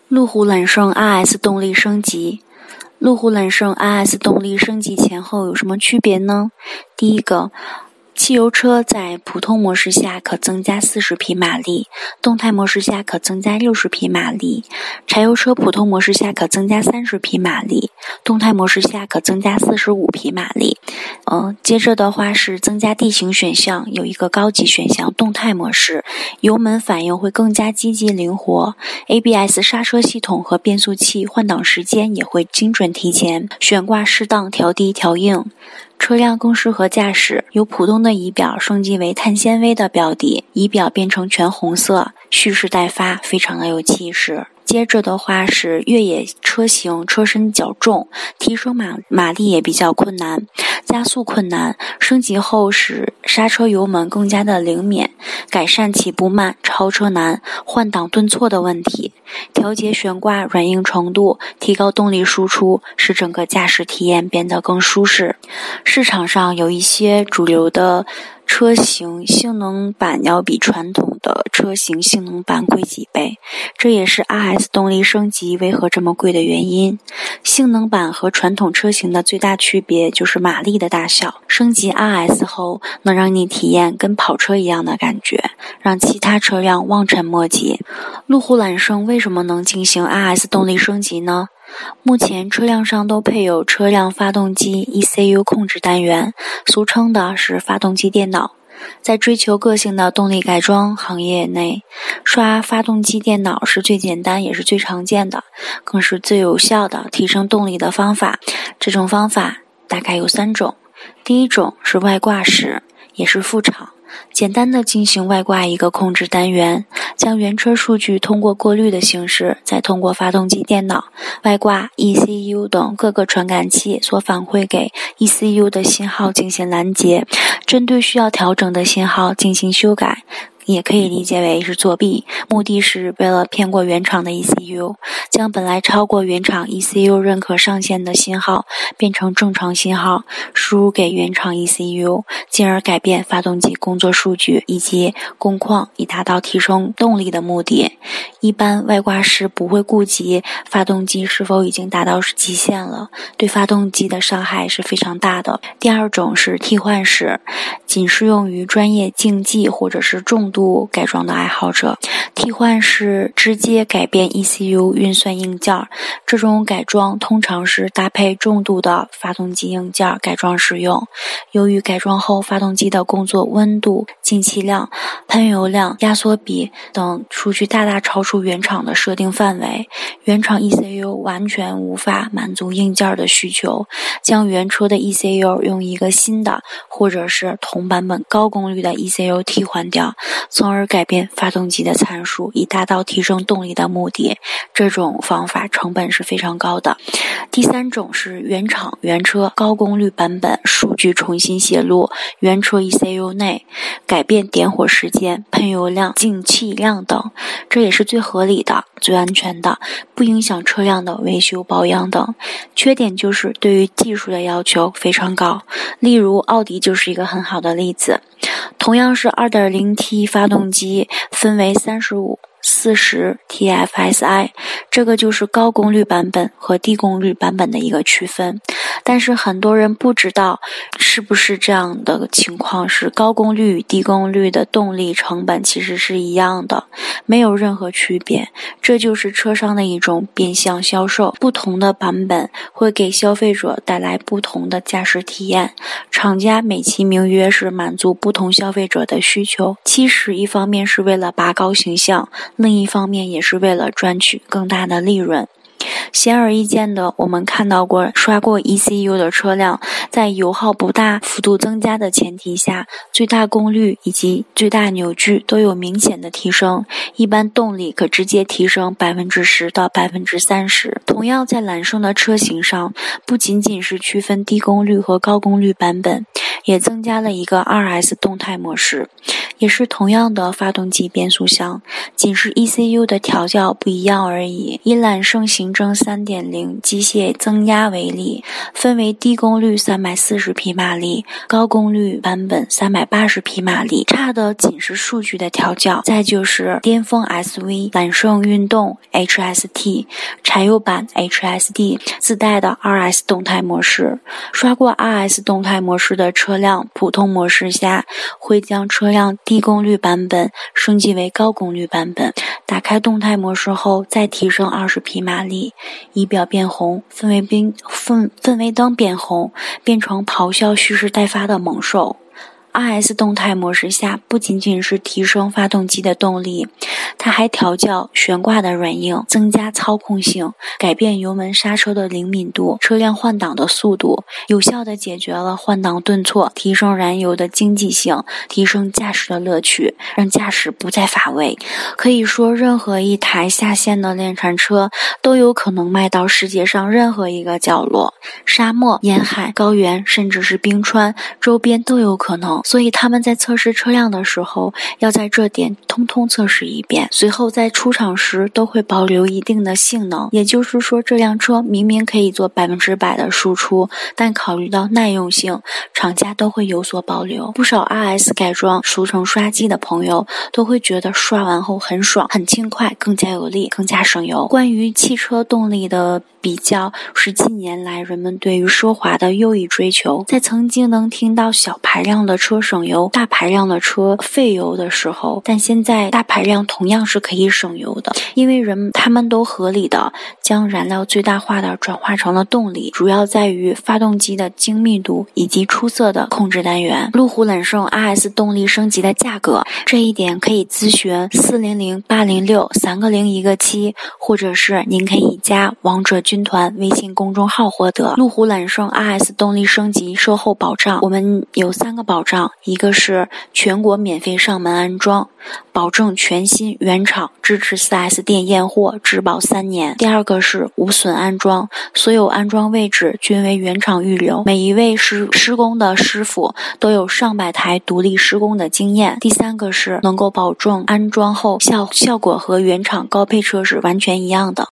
路虎揽胜 RS 动力升级。路虎揽胜 RS 动力升级前后有什么区别呢？第一个，汽油车在普通模式下可增加40匹马力，动态模式下可增加60匹马力；柴油车普通模式下可增加30匹马力，动态模式下可增加45匹马力。接着的话是增加地形选项，有一个高级选项动态模式，油门反应会更加积极灵活， ABS 刹车系统和变速器换挡时间也会精准提前，悬挂适当调低调硬。车辆更适合驾驶，由普通的仪表升级为碳纤维的表底，仪表变成全红色，蓄势待发，非常的有气势。接着的话是越野车型，车身较重，提升马力也比较困难，加速困难。升级后使刹车油门更加的灵敏，改善起步慢、超车难、换挡顿挫的问题，调节悬挂软硬程度，提高动力输出，使整个驾驶体验变得更舒适。市场上有一些主流的车型性能版要比传统的车型性能版贵几倍，这也是 RS 动力升级为何这么贵的原因。性能版和传统车型的最大区别就是马力的大小，升级 RS 后能让你体验跟跑车一样的感觉，让其他车辆望尘莫及。路虎揽胜为什么能进行 RS 动力升级呢？目前车辆上都配有车辆发动机 ECU 控制单元，俗称的是发动机电脑。在追求个性的动力改装行业内，刷发动机电脑是最简单也是最常见的，更是最有效的提升动力的方法。这种方法大概有3种。第一种是外挂式，也是副厂，简单的进行外挂一个控制单元，将原车数据通过过滤的形式，再通过发动机电脑、外挂、ECU 等各个传感器所反馈给 ECU 的信号进行拦截，针对需要调整的信号进行修改，也可以理解为是作弊，目的是为了骗过原厂的 ECU， 将本来超过原厂 ECU 认可上限的信号变成正常信号，输入给原厂 ECU， 进而改变发动机工作数据以及工况，以达到提升动力的目的。一般外挂式不会顾及发动机是否已经达到极限了，对发动机的伤害是非常大的。第二种是替换式，仅适用于专业竞技或者是重度改装的爱好者。替换是直接改变 ECU 运算硬件，这种改装通常是搭配重度的发动机硬件改装使用。由于改装后发动机的工作温度、进气量、喷油量、压缩比等数据大大超出原厂的设定范围，原厂 ECU 完全无法满足硬件的需求，将原车的 ECU 用一个新的或者是同版本高功率的 ECU 替换掉，从而改变发动机的参数，以达到提升动力的目的。这种方法成本是非常高的。第三种是原厂原车高功率版本数据重新写入原车 ECU 内，改变点火时间、喷油量、进气量等，这也是最合理的、最安全的，不影响车辆的维修保养等。缺点就是对于技术的要求非常高，例如奥迪就是一个很好的例子。同样是 2.0T 发动机，分为35、40 TFSI， 这个就是高功率版本和低功率版本的一个区分。但是很多人不知道是不是这样的情况，是高功率与低功率的动力成本其实是一样的，没有任何区别。这就是车商的一种变相销售，不同的版本会给消费者带来不同的驾驶体验，厂家美其名曰是满足不同消费者的需求，其实一方面是为了拔高形象，另一方面也是为了赚取更大的利润。显而易见的，我们看到过刷过 ECU 的车辆，在油耗不大幅度增加的前提下，最大功率以及最大扭矩都有明显的提升，一般动力可直接提升 10% 到 30%。 同样在揽胜的车型上，不仅仅是区分低功率和高功率版本， 也增加了一个 2S 动态模式，也是同样的发动机变速箱，仅是 ECU 的调教不一样而已。以揽胜行政 3.0 机械增压为例，分为低功率340匹马力、高功率版本380匹马力，差的仅是数据的调教。再就是巅峰 SV 揽胜运动 HST 柴油版 HSD 自带的 2S 动态模式。刷过 2S 动态模式的车辆，普通模式下会将车辆低功率版本升级为高功率版本，打开动态模式后再提升20匹马力，仪表变红，氛围灯变红，变成咆哮蓄势待发的猛兽。2S 动态模式下不仅仅是提升发动机的动力，它还调教悬挂的软硬，增加操控性，改变油门刹车的灵敏度，车辆换挡的速度，有效地解决了换挡顿挫，提升燃油的经济性，提升驾驶的乐趣，让驾驶不再乏味。可以说任何一台下线的量产车都有可能卖到世界上任何一个角落，沙漠、沿海、高原甚至是冰川周边都有可能，所以他们在测试车辆的时候要在这点通通测试一遍，随后在出厂时都会保留一定的性能。也就是说，这辆车明明可以做100%的输出，但考虑到耐用性，厂家都会有所保留。不少 2S 改装俗称刷机的朋友都会觉得刷完后很爽，很轻快，更加有力，更加省油。关于汽车动力的比较是近年来人们对于奢华的又一追求。在曾经能听到小排量的车省油，大排量的车费油的时候，但现在大排量同样是可以省油的，因为他们都合理的将燃料最大化的转化成了动力，主要在于发动机的精密度以及出色的控制单元。路虎揽胜 2S 动力升级的价格，这一点可以咨询400-806-3个0一个7，或者是您可以加王者军团微信公众号获得。路虎揽胜 2S 动力升级售后保障，我们有3个保障，一个是全国免费上门安装，保证全新原厂，支持 4S 店验货，质保3年。第二个是无损安装，所有安装位置均为原厂预留，每一位施工的师傅都有上百台独立施工的经验。第三个是能够保证安装后效果和原厂高配车是完全一样的。